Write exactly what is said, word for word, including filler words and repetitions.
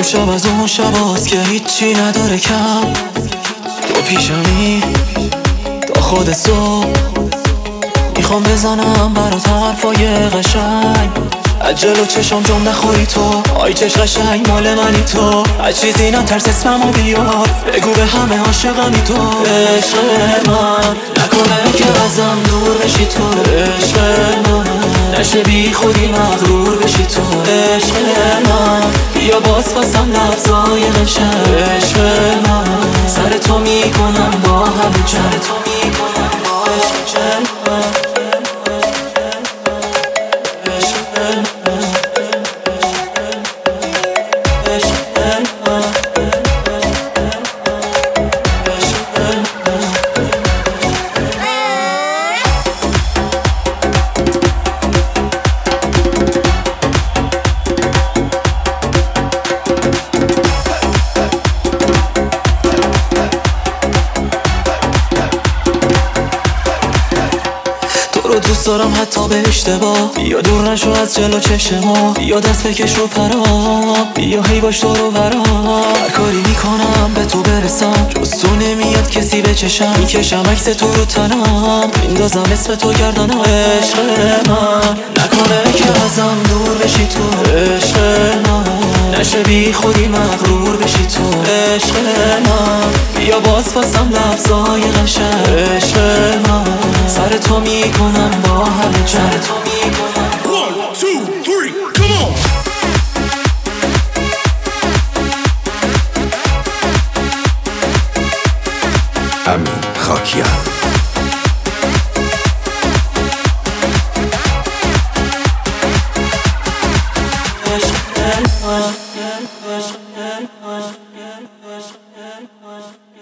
امشب از اون شباست که هیچی نداره کم. تو پیشمی تا خود صبح، میخوام بزنم برات حرفای قشنگ. از جلو چشم جمع نخوری تو، آی چش قشنگ مال منی تو. از چیزی نترس اسممو بیار، بگو به همه عاشقمی تو. عشق من نکنه که ازم دور بشی تو. عشق من نشه بی خودی مغرور بشی تو. عشق من بیا باز فاسم لفظای قشنگ. عشق من سر تو میکنم با همه چند. تو میکنم با عشق من. رو دوست دارم حتی به اشتباه، بیا دور نشو از جلو چشما، بیا دست بکش رو پرام، بیا هی باش تو رو برام. هر کاری میکنم به تو برسم، جز تو نمیاد کسی به چشم. میکشم عکس تو رو تنم، میندازم اسم تو گردنم. عشق من نکنه که ازم دور بشی تو. عشق من نشه بی خودی مغرور بشی تو. عشق من بیا باز فاسم لفظای قشنگ. عشق من سر تو میکنم با همه چند. تو میکنم one two three come on. امین خاکیان. عشق من، عشق من، عشق من.